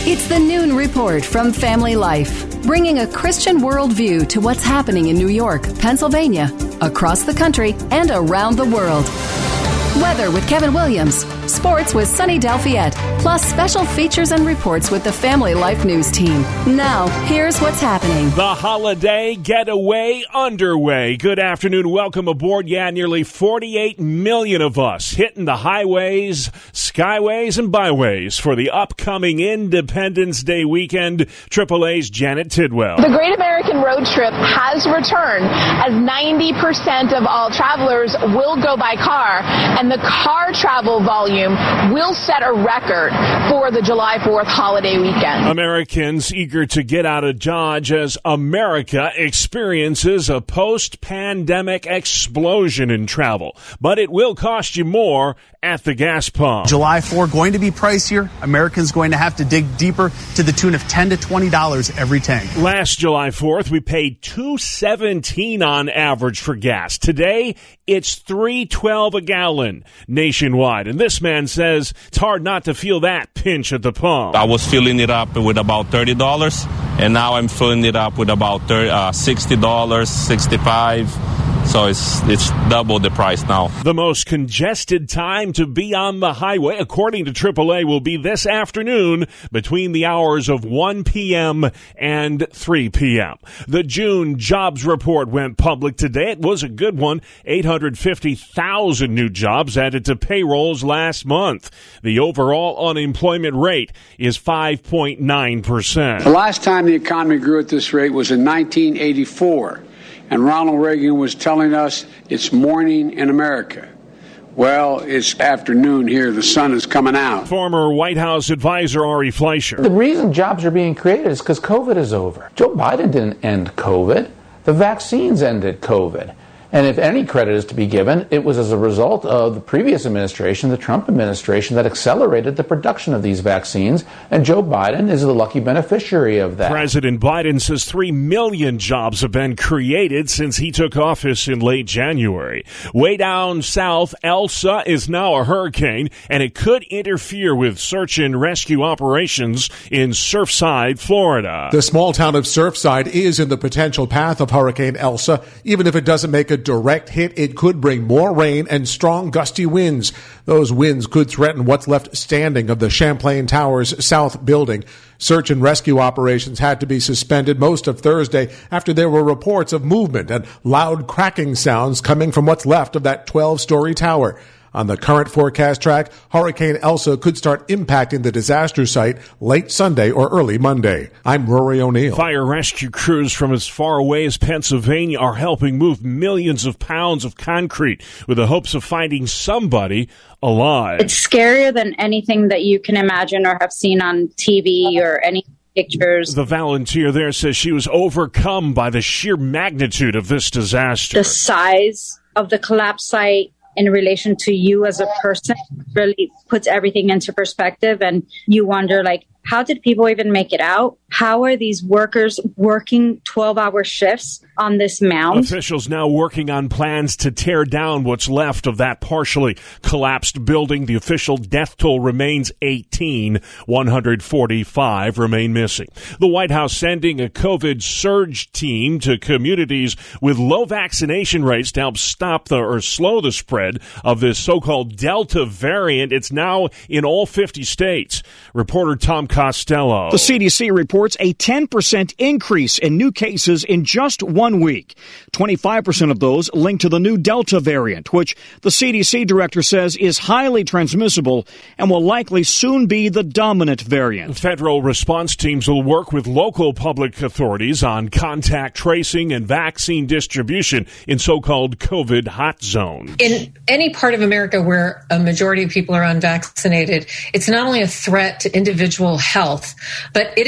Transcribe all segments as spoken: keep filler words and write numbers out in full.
It's the Noon Report from Family Life, bringing a Christian worldview to what's happening in New York, Pennsylvania, across the country, and around the world. Weather with Kevin Williams, sports with Sunny Delfiette, plus special features and reports with the Family Life News team. Now, here's what's happening. The holiday getaway underway. Good afternoon. Welcome aboard. Yeah, nearly forty-eight million of us hitting the highways, skyways, and byways for the upcoming Independence Day weekend. Triple A's Janet Tidwell. The Great American Road Trip has returned as ninety percent of all travelers will go by car, and the car travel volume will set a record for the July fourth holiday weekend. Americans eager to get out of Dodge as America experiences a post-pandemic explosion in travel. But it will cost you more at the gas pump. July fourth going to be pricier. Americans going to have to dig deeper to the tune of ten to twenty dollars every tank. Last July fourth, we paid two seventeen on average for gas. Today, it's three twelve a gallon nationwide. And this man says it's hard not to feel that pinch at the pump. I was filling it up with about thirty dollars, and now I'm filling it up with about thirty, uh, sixty dollars, sixty-five dollars. So it's it's double the price now. The most congested time to be on the highway, according to triple A, will be this afternoon between the hours of one p.m. and three p.m. The June jobs report went public today. It was a good one. eight hundred fifty thousand new jobs added to payrolls last month. The overall unemployment rate is five point nine percent. The last time the economy grew at this rate was in nineteen eighty-four. And Ronald Reagan was telling us it's morning in America. Well, it's afternoon here. The sun is coming out. Former White House advisor Ari Fleischer. The reason jobs are being created is because COVID is over. Joe Biden didn't end COVID. The vaccines ended COVID. And if any credit is to be given, it was as a result of the previous administration, the Trump administration, that accelerated the production of these vaccines, and Joe Biden is the lucky beneficiary of that. President Biden says three million jobs have been created since he took office in late January. Way down south, Elsa is now a hurricane, and it could interfere with search and rescue operations in Surfside, Florida. The small town of Surfside is in the potential path of Hurricane Elsa. Even if it doesn't make a direct hit, it could bring more rain and strong gusty winds. Those winds could threaten what's left standing of the Champlain Towers South building. Search and rescue operations had to be suspended most of Thursday after there were reports of movement and loud cracking sounds coming from what's left of that twelve-story tower. On the current forecast track, Hurricane Elsa could start impacting the disaster site late Sunday or early Monday. I'm Rory O'Neill. Fire rescue crews from as far away as Pennsylvania are helping move millions of pounds of concrete with the hopes of finding somebody alive. It's scarier than anything that you can imagine or have seen on T V or any pictures. The volunteer there says she was overcome by the sheer magnitude of this disaster. The size of the collapse site in relation to you as a person really puts everything into perspective, and you wonder, like, how did people even make it out? How are these workers working twelve-hour shifts on this mound? Officials now working on plans to tear down what's left of that partially collapsed building. The official death toll remains eighteen. one hundred forty-five remain missing. The White House sending a COVID surge team to communities with low vaccination rates to help stop the or slow the spread of this so-called Delta variant. It's now in all fifty states. Reporter Tom Costello. The C D C reports a ten percent increase in new cases in just one week. twenty-five percent of those linked to the new Delta variant, which the C D C director says is highly transmissible and will likely soon be the dominant variant. Federal response teams will work with local public authorities on contact tracing and vaccine distribution in so-called COVID hot zones. In any part of America where a majority of people are unvaccinated, it's not only a threat to individual health, but it is actually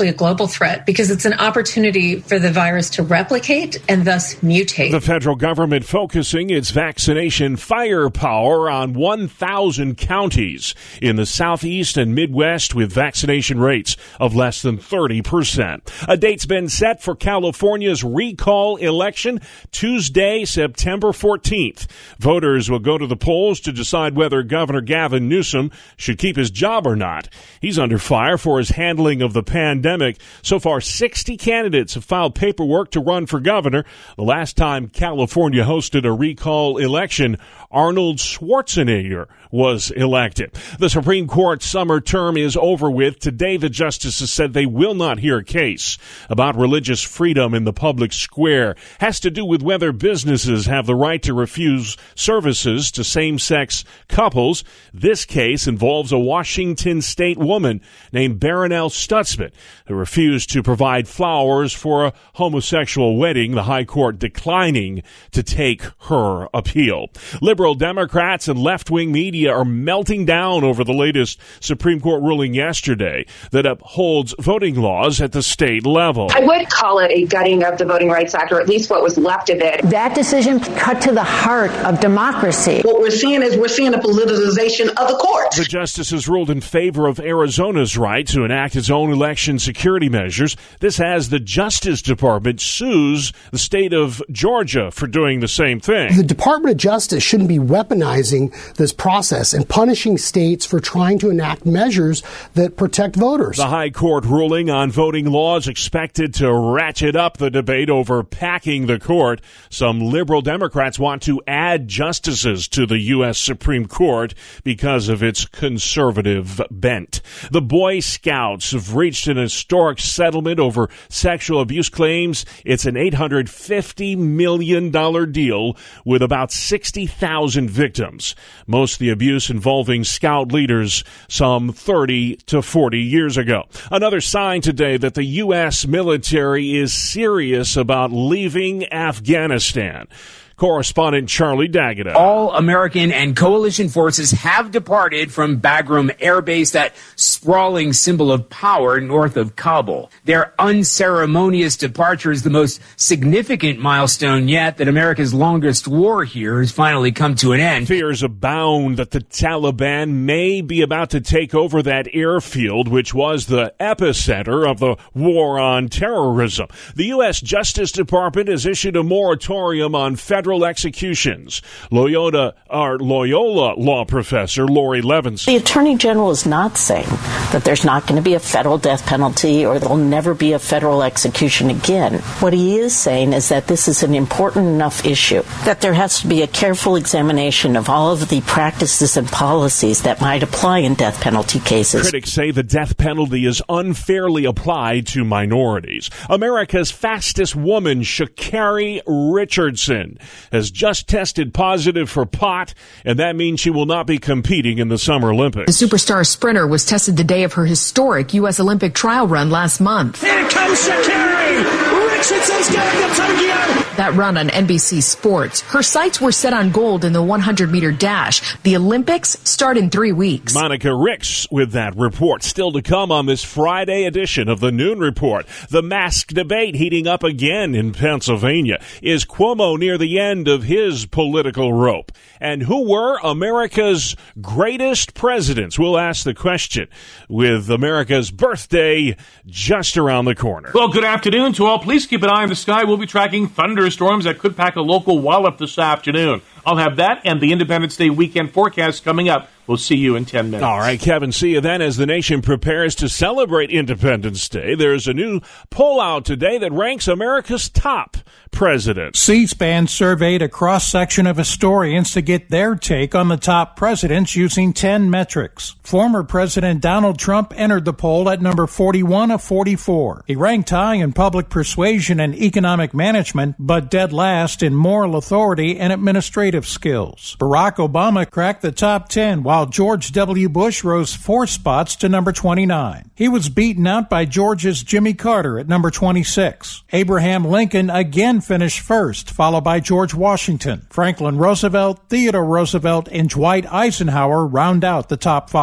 a global threat because it's an opportunity for the virus to replicate and thus mutate. The federal government focusing its vaccination firepower on one thousand counties in the Southeast and Midwest with vaccination rates of less than thirty percent. A date's been set for California's recall election, Tuesday, September fourteenth. Voters will go to the polls to decide whether Governor Gavin Newsom should keep his job or not. He's under fire for his handling of the pandemic. So far, sixty candidates have filed paperwork to run for governor. The last time California hosted a recall election, Arnold Schwarzenegger was elected. The Supreme Court summer term is over with. Today, the justices said they will not hear a case about religious freedom in the public square. Has to do with whether businesses have the right to refuse services to same-sex couples. This case involves a Washington state woman named Barronelle Stutzman who refused to provide flowers for a homosexual wedding, the High Court declining to take her appeal. Liberal Democrats and left-wing media are melting down over the latest Supreme Court ruling yesterday that upholds voting laws at the state level. I would call it a gutting of the Voting Rights Act, or at least what was left of it. That decision cut to the heart of democracy. What we're seeing is we're seeing a politicization of the courts. The justices ruled in favor of Arizona's right to enact its own election security measures. This as the Justice Department sues the state of Georgia for doing the same thing. The Department of Justice shouldn't be weaponizing this process and punishing states for trying to enact measures that protect voters. The High Court ruling on voting laws expected to ratchet up the debate over packing the court. Some liberal Democrats want to add justices to the U S Supreme Court because of its conservative bent. The Boy Scouts have reached an historic settlement over sexual abuse claims. It's an eight hundred fifty million dollars deal with about sixty thousand victims. Most of the abuse involving Scout leaders some thirty to forty years ago. Another sign today that the U S military is serious about leaving Afghanistan. Correspondent Charlie D'Agata. All American and coalition forces have departed from Bagram Air Base, that sprawling symbol of power north of Kabul. Their unceremonious departure is the most significant milestone yet that America's longest war here has finally come to an end. Fears abound that the Taliban may be about to take over that airfield, which was the epicenter of the war on terrorism. The U S Justice Department has issued a moratorium on federal executions. Loyola, or Loyola law professor Lori Levinson. The Attorney General is not saying that there's not going to be a federal death penalty or there'll never be a federal execution again. What he is saying is that this is an important enough issue that there has to be a careful examination of all of the practices and policies that might apply in death penalty cases. Critics say the death penalty is unfairly applied to minorities. America's fastest woman, Sha'Carri Richardson, has just tested positive for pot, and that means she will not be competing in the Summer Olympics. The superstar sprinter was tested the day of her historic U S Olympic trial run last month. Here comes Sha'Carri! Richardson's going to Tokyo! That run on N B C Sports. Her sights were set on gold in the one hundred meter dash. The Olympics start in three weeks. Monica Ricks with that report. Still to come on this Friday edition of the Noon Report. The mask debate heating up again in Pennsylvania. Is Cuomo near the end of his political rope? And who were America's greatest presidents? We'll ask the question with America's birthday just around the corner. Well, good afternoon to all. Please keep an eye on the sky. We'll be tracking thunderstorms that could pack a local wallop this afternoon. I'll have that and the Independence Day weekend forecast coming up. We'll see you in ten minutes. All right, Kevin, see you then. As the nation prepares to celebrate Independence Day, there's a new poll out today that ranks America's top presidents. C-SPAN surveyed a cross-section of historians to get their take on the top presidents using ten metrics. Former President Donald Trump entered the poll at number forty-one of forty-four. He ranked high in public persuasion and economic management, but dead last in moral authority and administrative skills. Barack Obama cracked the top ten, while George W. Bush rose four spots to number twenty-nine. He was beaten out by Georgia's Jimmy Carter at number twenty-six. Abraham Lincoln again finished first, followed by George Washington. Franklin Roosevelt, Theodore Roosevelt, and Dwight Eisenhower round out the top five.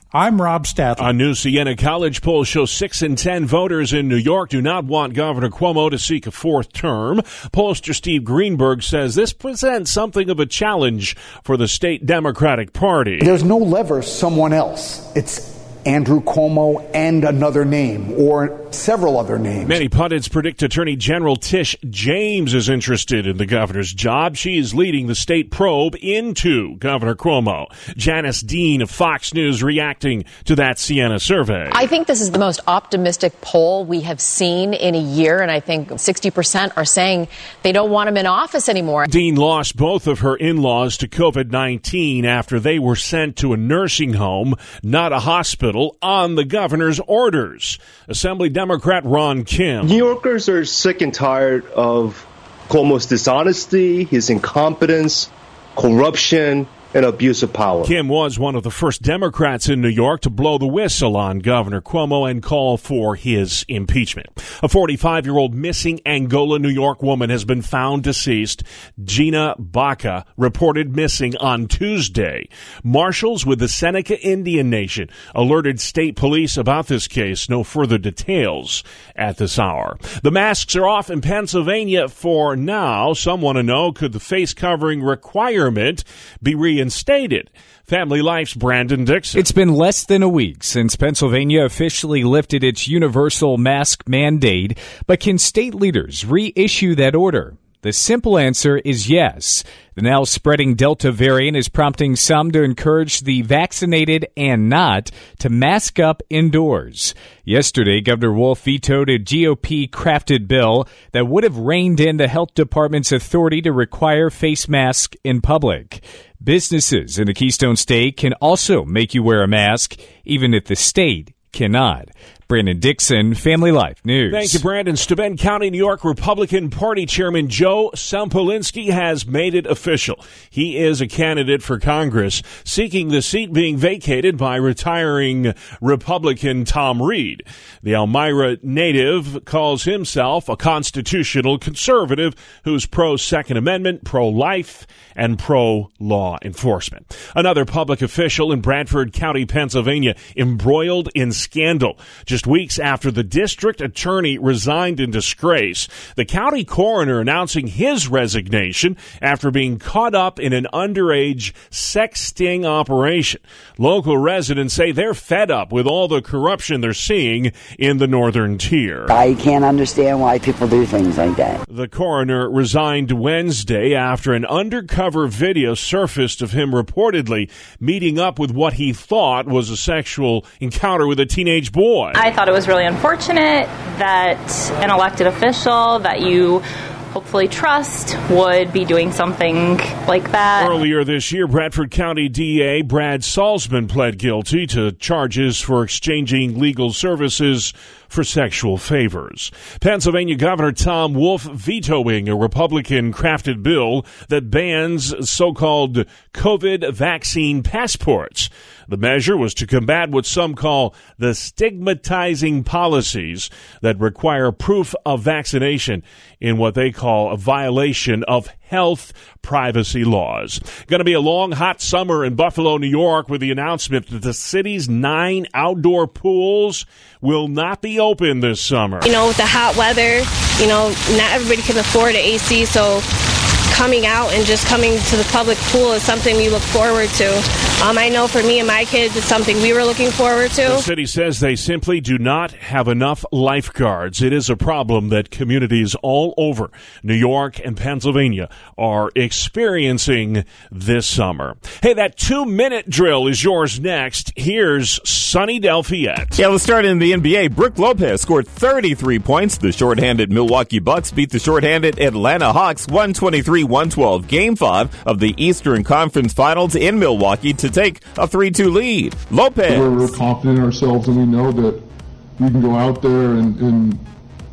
I'm Rob Stadler. A new Siena College poll shows six in ten voters in New York do not want Governor Cuomo to seek a fourth term. Pollster Steve Greenberg says this presents something of a challenge for the state Democratic Party. There's no lever someone else. It's Andrew Cuomo and another name, or several other names. Many pundits predict Attorney General Tish James is interested in the governor's job. She is leading the state probe into Governor Cuomo. Janice Dean of Fox News reacting to that Siena survey. I think this is the most optimistic poll we have seen in a year, and I think sixty percent are saying they don't want him in office anymore. Dean lost both of her in-laws to covid nineteen after they were sent to a nursing home, not a hospital, on the governor's orders. Assembly Democrat Ron Kim. New Yorkers are sick and tired of Cuomo's dishonesty, his incompetence, corruption, and abuse of power. Kim was one of the first Democrats in New York to blow the whistle on Governor Cuomo and call for his impeachment. A forty-five-year-old missing Angola, New York woman has been found deceased. Gina Baca reported missing on Tuesday. Marshals with the Seneca Indian Nation alerted state police about this case. No further details at this hour. The masks are off in Pennsylvania for now. Some want to know, could the face covering requirement be reinstated? Instated. Family Life's Brandon Dixon. It's been less than a week since Pennsylvania officially lifted its universal mask mandate, but can state leaders reissue that order? The simple answer is yes. The now spreading Delta variant is prompting some to encourage the vaccinated and not to mask up indoors. Yesterday, Governor Wolf vetoed a G O P-crafted bill that would have reined in the health department's authority to require face masks in public. Businesses in the Keystone State can also make you wear a mask, even if the state cannot. Brandon Dixon, Family Life News. Thank you, Brandon. Steuben County, New York Republican Party Chairman Joe Sempolinski has made it official. He is a candidate for Congress, seeking the seat being vacated by retiring Republican Tom Reed. The Elmira native calls himself a constitutional conservative who's pro-Second Amendment, pro-life, and pro-law enforcement. Another public official in Bradford County, Pennsylvania, embroiled in scandal. Just weeks after the district attorney resigned in disgrace, the county coroner announcing his resignation after being caught up in an underage sex sting operation. Local residents say they're fed up with all the corruption they're seeing in the northern tier. I can't understand why people do things like that. The coroner resigned Wednesday after an undercover video surfaced of him reportedly meeting up with what he thought was a sexual encounter with a teenage boy. I thought it was really unfortunate that an elected official that you hopefully trust would be doing something like that. Earlier this year, Bradford County D A Brad Salzman pled guilty to charges for exchanging legal services for sexual favors. Pennsylvania Governor Tom Wolf vetoing a Republican-crafted bill that bans so-called COVID vaccine passports. The measure was to combat what some call the stigmatizing policies that require proof of vaccination in what they call a violation of health privacy laws. Going to be a long, hot summer in Buffalo, New York, with the announcement that the city's nine outdoor pools will not be open this summer. You know, with the hot weather, you know, not everybody can afford an A C, so coming out and just coming to the public pool is something we look forward to. Um, I know for me and my kids, it's something we were looking forward to. The city says they simply do not have enough lifeguards. It is a problem that communities all over New York and Pennsylvania are experiencing this summer. Hey, that two-minute drill is yours next. Here's Sonny Del Fiat. Yeah, let's start in the N B A. Brook Lopez scored thirty-three points. The shorthanded Milwaukee Bucks beat the shorthanded Atlanta Hawks one twenty-three one twelve. Game five of the Eastern Conference Finals in Milwaukee to take a three two lead. Lopez. We're, we're confident in ourselves, and we know that we can go out there and, and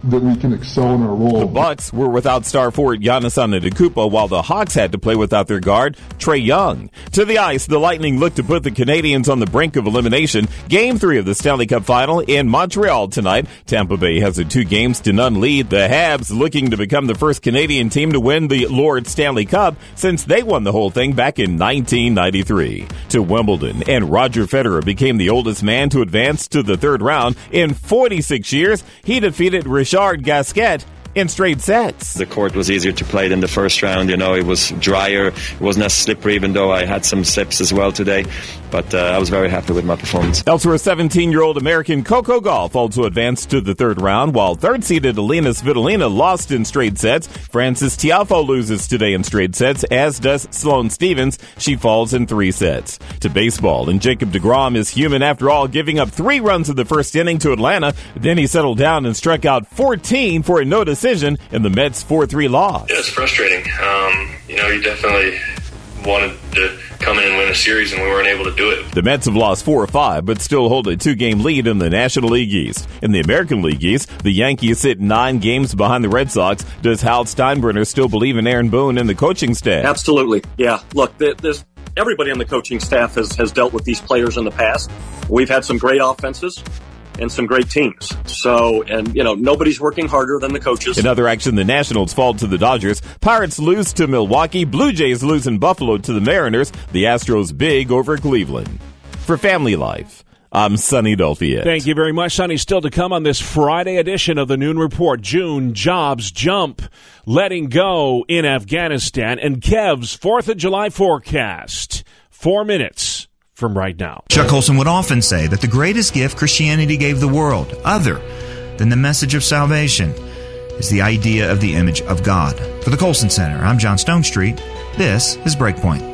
that we can excel in our role. The Bucks were without star forward Giannis Antetokounmpo, while the Hawks had to play without their guard, Trae Young. To the ice, the Lightning look to put the Canadians on the brink of elimination. Game three of the Stanley Cup Final in Montreal tonight. Tampa Bay has a two games to none lead. The Habs looking to become the first Canadian team to win the Lord Stanley Cup since they won the whole thing back in nineteen ninety-three. To Wimbledon, and Roger Federer became the oldest man to advance to the third round in forty-six years. He defeated Richard Gasquet in straight sets. The court was easier to play than the first round. You know, it was drier. It wasn't as slippery, even though I had some slips as well today. But uh, I was very happy with my performance. Elsewhere, seventeen-year-old American Coco Gauff also advanced to the third round, while third-seeded Alina Svitolina lost in straight sets. Frances Tiafoe loses today in straight sets, as does Sloane Stephens. She falls in three sets. To baseball, and Jacob deGrom is human after all, giving up three runs in the first inning to Atlanta. Then he settled down and struck out fourteen for a no decision in the Mets' four three loss. Yeah, it's frustrating. Um, you know, you definitely wanted to come in and win a series, and we weren't able to do it. The Mets have lost four or five, but still hold a two-game lead in the National League East. In the American League East, the Yankees sit nine games behind the Red Sox. Does Hal Steinbrenner still believe in Aaron Boone and the coaching staff? Absolutely, yeah. Look, there's, everybody on the coaching staff has, has dealt with these players in the past. We've had some great offenses and some great teams. So, and, you know, nobody's working harder than the coaches. In other action, the Nationals fall to the Dodgers. Pirates lose to Milwaukee. Blue Jays lose in Buffalo to the Mariners. The Astros big over Cleveland. For Family Life, I'm Sonny Dolphy. Thank you very much, Sonny. Still to come on this Friday edition of the Noon Report. June jobs jump, letting go in Afghanistan, and Kev's fourth of July forecast. Four minutes from right now. Chuck Colson would often say that the greatest gift Christianity gave the world, other than the message of salvation, is the idea of the image of God. For the Colson Center, I'm John Stonestreet. This is Breakpoint.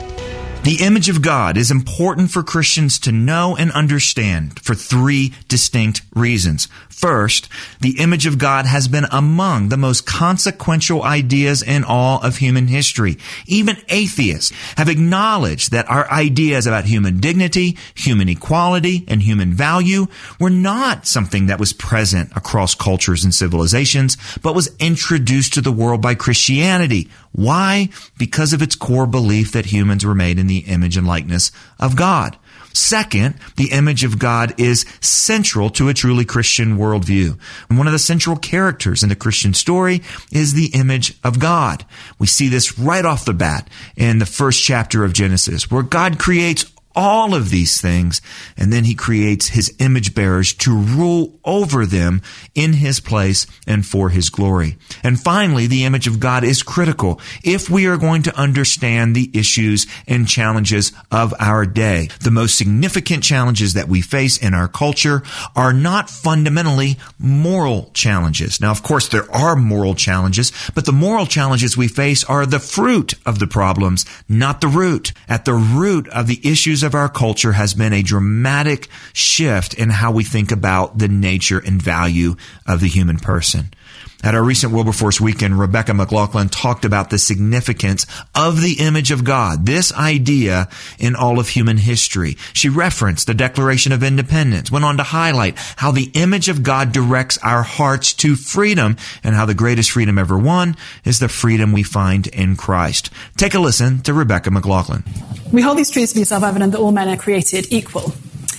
The image of God is important for Christians to know and understand for three distinct reasons. First, the image of God has been among the most consequential ideas in all of human history. Even atheists have acknowledged that our ideas about human dignity, human equality, and human value were not something that was present across cultures and civilizations, but was introduced to the world by Christianity. Why? Because of its core belief that humans were made in the image and likeness of God. Second, the image of God is central to a truly Christian worldview. And one of the central characters in the Christian story is the image of God. We see this right off the bat in the first chapter of Genesis, where God creates all of these things, and then he creates his image bearers to rule over them in his place and for his glory. And finally, the image of God is critical if we are going to understand the issues and challenges of our day. The most significant challenges that we face in our culture are not fundamentally moral challenges. Now, of course, there are moral challenges, but the moral challenges we face are the fruit of the problems, not the root. At the root of the issues of our culture has been a dramatic shift in how we think about the nature and value of the human person. At our recent Wilberforce weekend, Rebecca McLaughlin talked about the significance of the image of God, this idea in all of human history. She referenced the Declaration of Independence, went on to highlight how the image of God directs our hearts to freedom, and how the greatest freedom ever won is the freedom we find in Christ. Take a listen to Rebecca McLaughlin. We hold these truths to be self-evident that all men are created equal.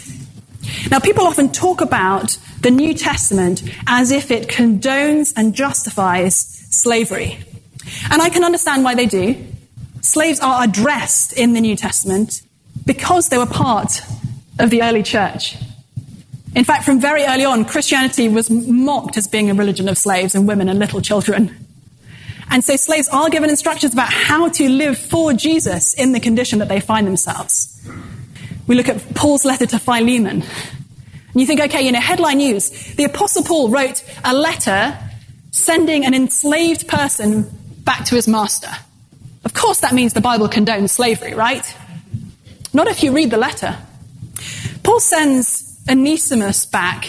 Now, people often talk about the New Testament as if it condones and justifies slavery. And I can understand why they do. Slaves are addressed in the New Testament because they were part of the early church. In fact, from very early on, Christianity was mocked as being a religion of slaves and women and little children. And so slaves are given instructions about how to live for Jesus in the condition that they find themselves. We look at Paul's letter to Philemon. And you think, okay, you know, headline news. The Apostle Paul wrote a letter sending an enslaved person back to his master. Of course that means the Bible condones slavery, right? Not if you read the letter. Paul sends Onesimus back,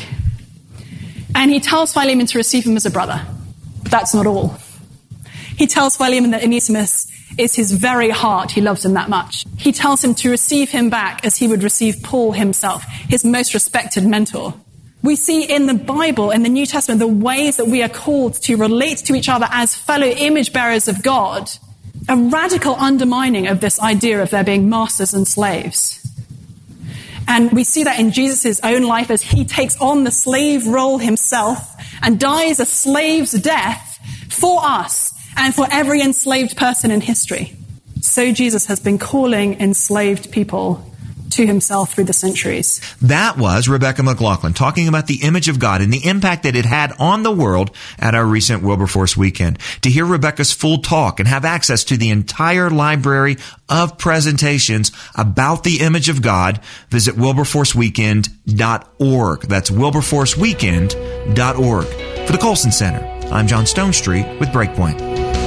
and he tells Philemon to receive him as a brother. But that's not all. He tells Philemon that Onesimus is his very heart. He loves him that much. He tells him to receive him back as he would receive Paul himself, his most respected mentor. We see in the Bible, in the New Testament, the ways that we are called to relate to each other as fellow image bearers of God, a radical undermining of this idea of there being masters and slaves. And we see that in Jesus' own life as he takes on the slave role himself and dies a slave's death for us and for every enslaved person in history. So Jesus has been calling enslaved people to himself through the centuries. That was Rebecca McLaughlin talking about the image of God and the impact that it had on the world at our recent Wilberforce weekend. To hear Rebecca's full talk and have access to the entire library of presentations about the image of God, visit wilberforce weekend dot org. That's wilberforce weekend dot org. For the Colson Center, I'm John Stonestreet with Breakpoint.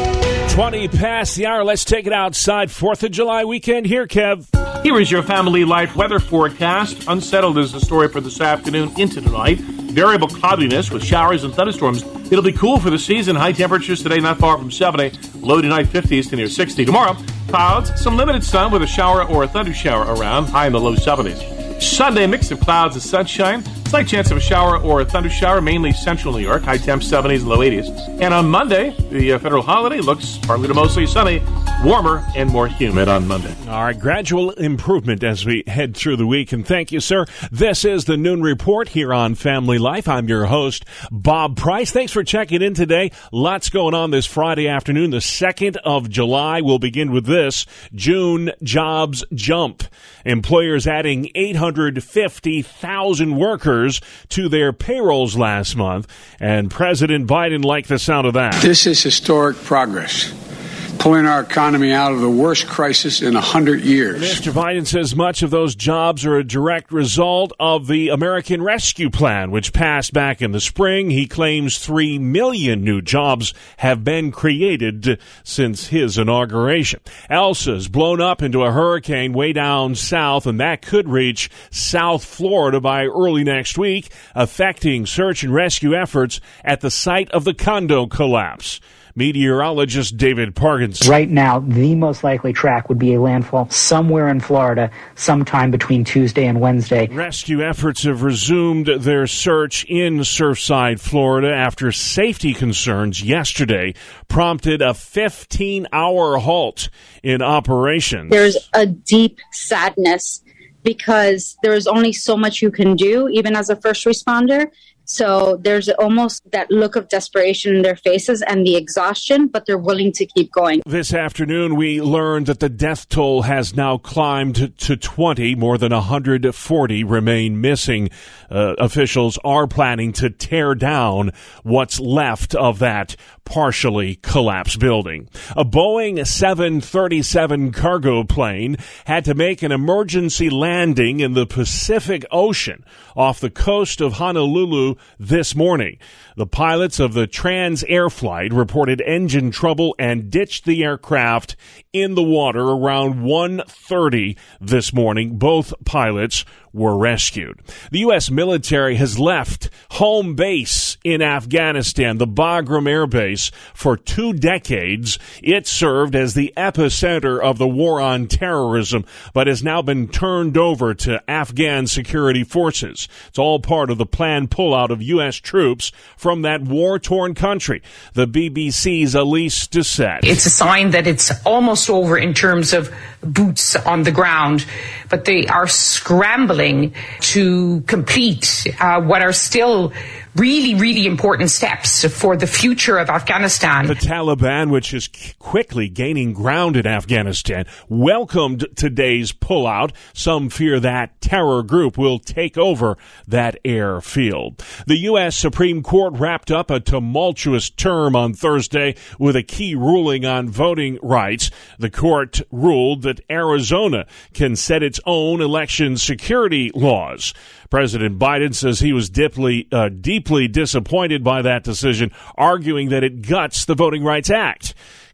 twenty past the hour. Let's take it outside. fourth of July weekend here, Kev. Here is your family life weather forecast. Unsettled is the story for this afternoon into tonight. Variable cloudiness with showers and thunderstorms. It'll be cool for the season. High temperatures today not far from seventy. Low tonight fifties to near sixty. Tomorrow, clouds, some limited sun with a shower or a thunder shower around. High in the low seventies. Sunday, mix of clouds and sunshine. Slight chance of a shower or a thunder shower, mainly central New York. High temps seventies, low eighties. And on Monday, the uh, federal holiday looks partly to mostly sunny, warmer and more humid on Monday. All right, gradual improvement as we head through the week. And thank you, sir. This is the Noon Report here on Family Life. I'm your host, Bob Price. Thanks for checking in today. Lots going on this Friday afternoon, the second of July. We'll begin with this. June jobs jump. Employers adding eight hundred fifty thousand workers to their payrolls last month. And President Biden liked the sound of that. This is historic progress, pulling our economy out of the worst crisis in one hundred years. Mister Biden says much of those jobs are a direct result of the American Rescue Plan, which passed back in the spring. He claims three million new jobs have been created since his inauguration. Elsa's blown up into a hurricane way down south, and that could reach South Florida by early next week, affecting search and rescue efforts at the site of the condo collapse. Meteorologist David Parkinson. Right now, the most likely track would be a landfall somewhere in Florida sometime between Tuesday and Wednesday. Rescue efforts have resumed their search in Surfside, Florida, after safety concerns yesterday prompted a fifteen-hour halt in operations. There's a deep sadness because there is only so much you can do, even as a first responder. So there's almost that look of desperation in their faces and the exhaustion, but they're willing to keep going. This afternoon, we learned that the death toll has now climbed to twenty. More than one hundred forty remain missing. Uh, officials are planning to tear down what's left of that partially collapsed building. A Boeing seven thirty-seven cargo plane had to make an emergency landing in the Pacific Ocean off the coast of Honolulu this morning. The pilots of the Trans Air flight reported engine trouble and ditched the aircraft in the water around one thirty this morning. Both pilots were rescued. The U S military has left home base in Afghanistan, the Bagram Air Base, for two decades. It served as the epicenter of the war on terrorism, but has now been turned over to Afghan security forces. It's all part of the planned pullout of U S troops from that war-torn country. The B B C's Elise Doucette. It's a sign that it's almost over in terms of boots on the ground, but they are scrambling to complete uh, what are still really, really important steps for the future of Afghanistan. The Taliban, which is quickly gaining ground in Afghanistan, welcomed today's pullout. Some fear that terror group will take over that airfield. The U S Supreme Court wrapped up a tumultuous term on Thursday with a key ruling on voting rights. The court ruled that Arizona can set its own election security laws. President Biden says he was deeply, uh, deeply disappointed by that decision, arguing that it guts the Voting Rights Act.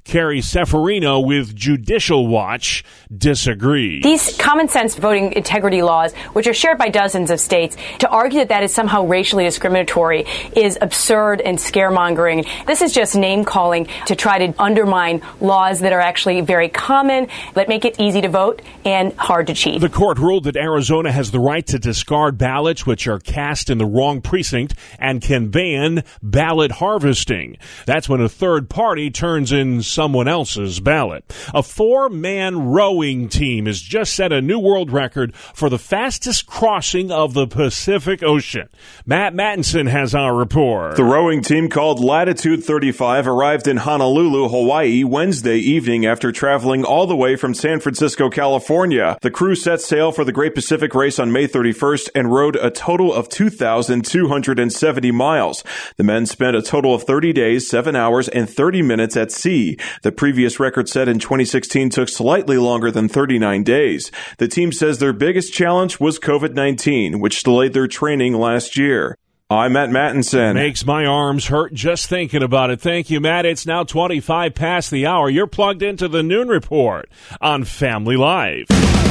Carrie Seferino with Judicial Watch disagrees. These common sense voting integrity laws, which are shared by dozens of states, to argue that that is somehow racially discriminatory is absurd and scaremongering. This is just name calling to try to undermine laws that are actually very common, that make it easy to vote and hard to cheat. The court ruled that Arizona has the right to discard ballots which are cast in the wrong precinct and can ban ballot harvesting. That's when a third party turns in someone else's ballot. A four-man rowing team has just set a new world record for the fastest crossing of the Pacific Ocean. Matt Mattinson has our report. The rowing team called Latitude thirty-five arrived in Honolulu, Hawaii, Wednesday evening after traveling all the way from San Francisco, California. The crew set sail for the Great Pacific Race on May thirty-first and rowed a total of two thousand two hundred seventy miles. The men spent a total of thirty days, seven hours, and thirty minutes at sea. The previous record set in twenty sixteen took slightly longer than thirty-nine days. The team says their biggest challenge was covid nineteen, which delayed their training last year. I'm Matt Mattinson. Makes my arms hurt just thinking about it. Thank you, Matt. It's now twenty-five past the hour. You're plugged into the Noon Report on Family Life.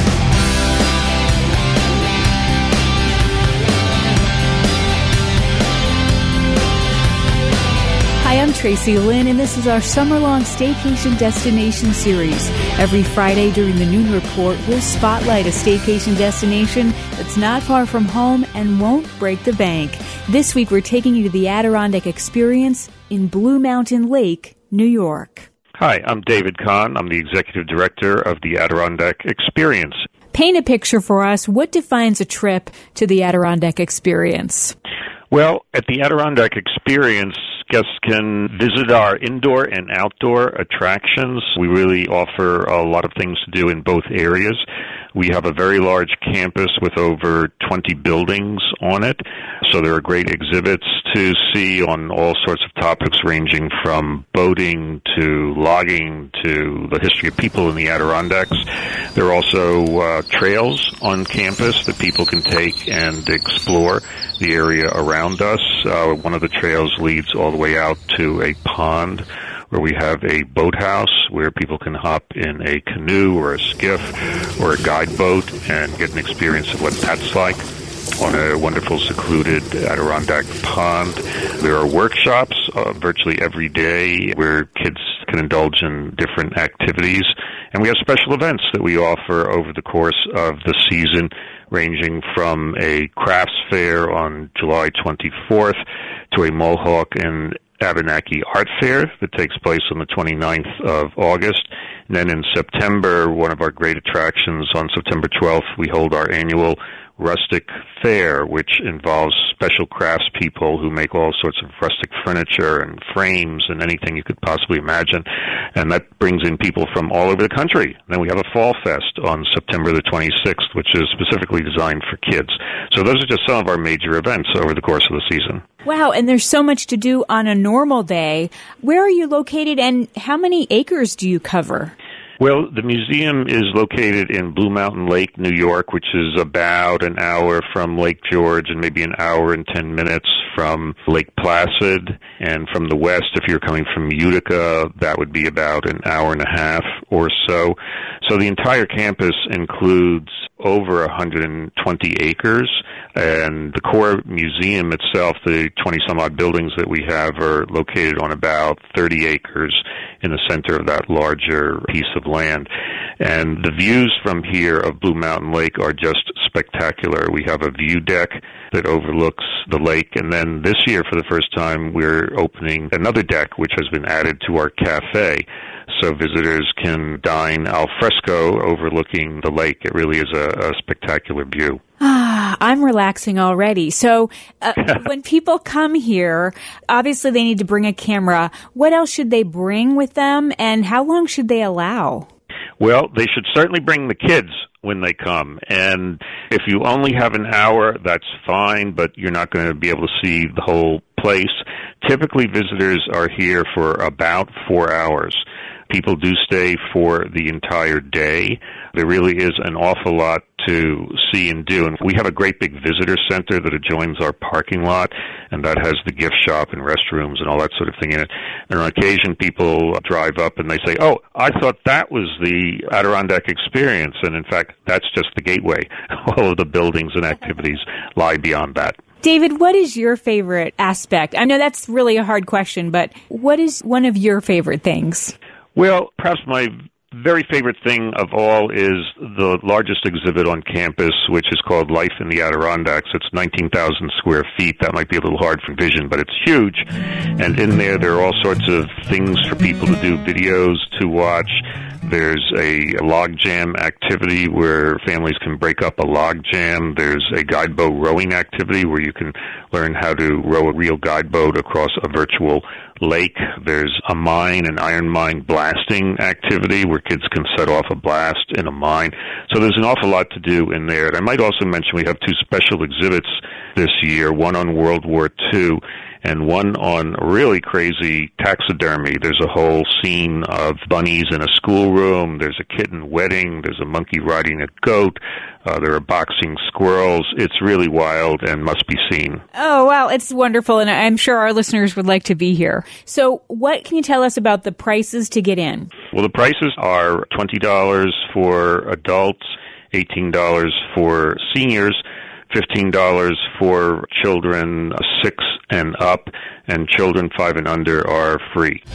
Hi, I'm Tracy Lynn, and this is our summer-long staycation destination series. Every Friday during the Noon Report, we'll spotlight a staycation destination that's not far from home and won't break the bank. This week, we're taking you to the Adirondack Experience in Blue Mountain Lake, New York. Hi, I'm David Kahn. I'm the Executive Director of the Adirondack Experience. Paint a picture for us. What defines a trip to the Adirondack Experience? Well, at the Adirondack Experience, guests can visit our indoor and outdoor attractions. We really offer a lot of things to do in both areas. We have a very large campus with over twenty buildings on it, so there are great exhibits to see on all sorts of topics ranging from boating to logging to the history of people in the Adirondacks. There are also uh, trails on campus that people can take and explore the area around us. Uh, one of the trails leads all the way out to a pond where we have a boathouse where people can hop in a canoe or a skiff or a guide boat and get an experience of what that's like on a wonderful secluded Adirondack pond. There are workshops uh, virtually every day where kids can indulge in different activities. And we have special events that we offer over the course of the season, ranging from a crafts fair on July twenty-fourth to a Mohawk and Abenaki Art Fair that takes place on the twenty-ninth of August. And then in September, one of our great attractions, on September twelfth, we hold our annual Rustic Fair, which involves special craftspeople who make all sorts of rustic furniture and frames and anything you could possibly imagine. And that brings in people from all over the country. And then we have a Fall Fest on September the twenty-sixth, which is specifically designed for kids. So those are just some of our major events over the course of the season. Wow, and there's so much to do on a normal day. Where are you located, and how many acres do you cover? Well, the museum is located in Blue Mountain Lake, New York, which is about an hour from Lake George and maybe an hour and ten minutes from Lake Placid. And from the west, if you're coming from Utica, that would be about an hour and a half or so. So the entire campus includes over one hundred twenty acres, and the core museum itself, the twenty-some-odd buildings that we have, are located on about thirty acres in the center of that larger piece of land. And the views from here of Blue Mountain Lake are just spectacular. We have a view deck that overlooks the lake, and then this year, for the first time, we're opening another deck, which has been added to our cafe, so visitors can dine al fresco overlooking the lake. It really is a, a spectacular view. Ah, I'm relaxing already. So uh, when people come here, obviously they need to bring a camera. What else should they bring with them, and how long should they allow? Well, they should certainly bring the kids when they come. And if you only have an hour, that's fine, but you're not going to be able to see the whole place. Typically, visitors are here for about four hours. People do stay for the entire day. There really is an awful lot to see and do. And we have a great big visitor center that adjoins our parking lot, and that has the gift shop and restrooms and all that sort of thing in it. And on occasion, people drive up and they say, oh, I thought that was the Adirondack Experience. And in fact, that's just the gateway. All of the buildings and activities lie beyond that. David, what is your favorite aspect? I know that's really a hard question, but what is one of your favorite things? Well, perhaps my very favorite thing of all is the largest exhibit on campus, which is called Life in the Adirondacks. It's nineteen thousand square feet. That might be a little hard for vision, but it's huge. And in there, there are all sorts of things for people to do, videos to watch. There's a log jam activity where families can break up a log jam. There's a guide boat rowing activity where you can learn how to row a real guide boat across a virtual lake. There's a mine, an iron mine blasting activity where kids can set off a blast in a mine. So there's an awful lot to do in there. And I might also mention we have two special exhibits this year, one on World War Two and one on really crazy taxidermy. There's a whole scene of bunnies in a schoolroom. There's a kitten wedding. There's a monkey riding a goat. Uh, there are boxing squirrels. It's really wild and must be seen. Oh, wow. It's wonderful. And I'm sure our listeners would like to be here. So what can you tell us about the prices to get in? Well, the prices are twenty dollars for adults, eighteen dollars for seniors, fifteen dollars for children six and up, and children five and under are free.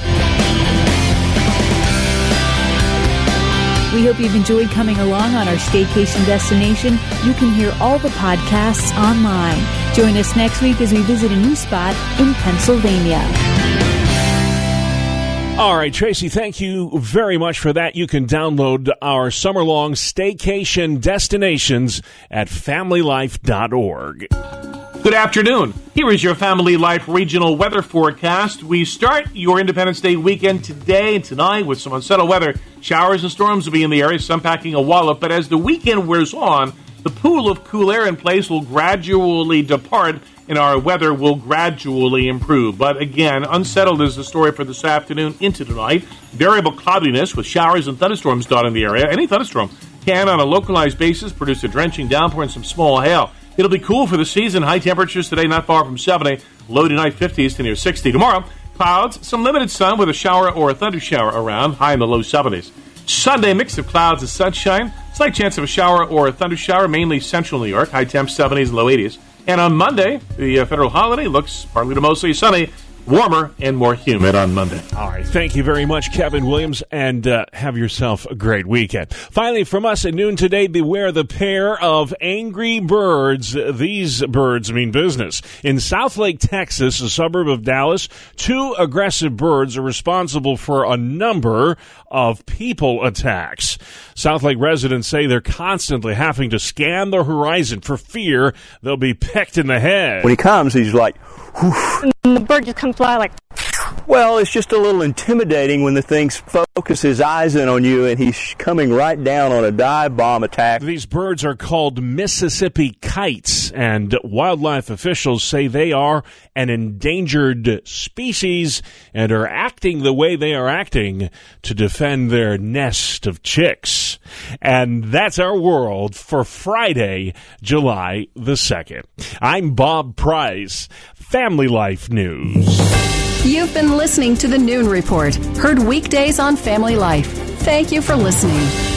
We hope you've enjoyed coming along on our staycation destination. You can hear all the podcasts online. Join us next week as we visit a new spot in Pennsylvania. All right, Tracy, thank you very much for that. You can download our summer-long staycation destinations at family life dot org. Good afternoon. Here is your Family Life regional weather forecast. We start your Independence Day weekend today and tonight with some unsettled weather. Showers and storms will be in the area, some packing a wallop. But as the weekend wears on, the pool of cool air in place will gradually depart and our weather will gradually improve. But again, unsettled is the story for this afternoon into tonight. Variable cloudiness with showers and thunderstorms dotting the area. Any thunderstorm can, on a localized basis, produce a drenching downpour and some small hail. It'll be cool for the season. High temperatures today not far from seventy. Low tonight fifties to near sixty. Tomorrow, clouds, some limited sun with a shower or a thunder shower around. High in the low seventies. Sunday, mix of clouds and sunshine. Slight chance of a shower or a thunder shower, mainly central New York. High temps seventies and low eighties. And on Monday, the uh, federal holiday looks partly to mostly sunny. Warmer and more humid on Monday. All right. Thank you very much, Kevin Williams, and uh, have yourself a great weekend. Finally, from us at noon today, beware the pair of angry birds. These birds mean business. In Southlake, Texas, a suburb of Dallas, two aggressive birds are responsible for a number of people attacks. Southlake residents say they're constantly having to scan the horizon for fear they'll be pecked in the head. When he comes, he's like, whoosh. And the bird just comes by like... Well, it's just a little intimidating when the thing focuses his eyes in on you and he's coming right down on a dive bomb attack. These birds are called Mississippi kites, and wildlife officials say they are an endangered species and are acting the way they are acting to defend their nest of chicks. And that's our world for Friday, July the second. I'm Bob Price, Family Life News. You've been listening to the Noon Report, heard weekdays on Family Life. Thank you for listening.